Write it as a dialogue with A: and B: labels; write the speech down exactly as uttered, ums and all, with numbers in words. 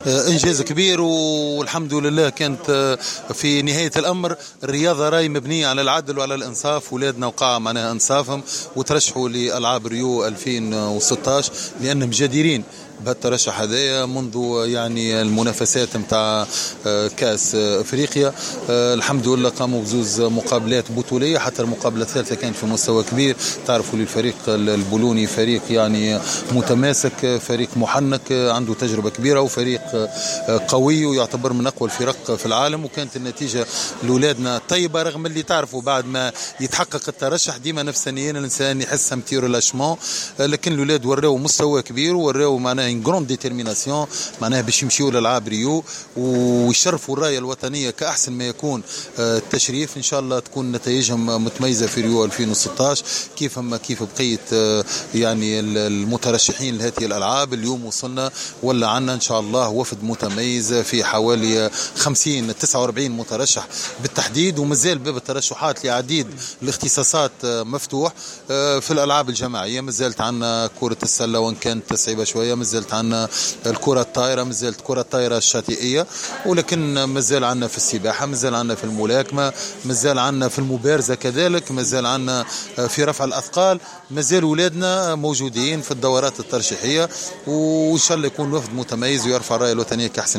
A: انجاز كبير والحمد لله. كانت في نهايه الامر الرياضه راي مبنيه على العدل وعلى الانصاف. ولادنا وقع معناها انصافهم وترشحوا لالعاب ريو ألفين وستة عشر لانهم جديرين بهالترشح هذايا منذ يعني المنافسات نتاع كاس افريقيا. الحمد لله قاموا بزوز مقابلات بطوليه، حتى المقابله الثالثه كانت في مستوى كبير. تعرفوا الفريق البولوني فريق يعني متماسك، فريق محنك عنده تجربه كبيره وفريق قوي ويعتبر من اقوى الفرق في العالم. وكانت النتيجه لاولادنا طيبه، رغم اللي تعرفوا بعد ما يتحقق الترشح ديما نفسانيا الانسان يحس متي ريلاشمون، لكن الاولاد وراو مستوى كبير وراو معناها ان جروند ديتيرميناسيون معناها باش يمشيوا للعاب ريو ويشرفوا الرايه الوطنيه كاحسن ما يكون التشريف. ان شاء الله تكون نتائجهم متميزه في ريو ألفين وستة عشر كيف ما كيف بقيه يعني المترشحين لهذه الالعاب. اليوم وصلنا ولا عنا ان شاء الله وفد متميز في حوالي خمسين تسعة وأربعين مترشح بالتحديد، ومازال باب الترشحات لعديد الاختصاصات مفتوح. في الالعاب الجماعيه مازالت عنا كره السله وان كانت صعيبه شويه، مازالت عنا الكره الطايره، مازالت كره الطايره الشاطئيه، ولكن مازال عنا في السباحه، مازال عنا في الملاكمه، مازال عنا في المبارزه كذلك، مازال عنا في رفع الاثقال. مازال اولادنا موجودين في الدورات الترشيحيه، وان شاء الله يكون وفد متميز ويرفع الرايه الوطنيه كاحسن.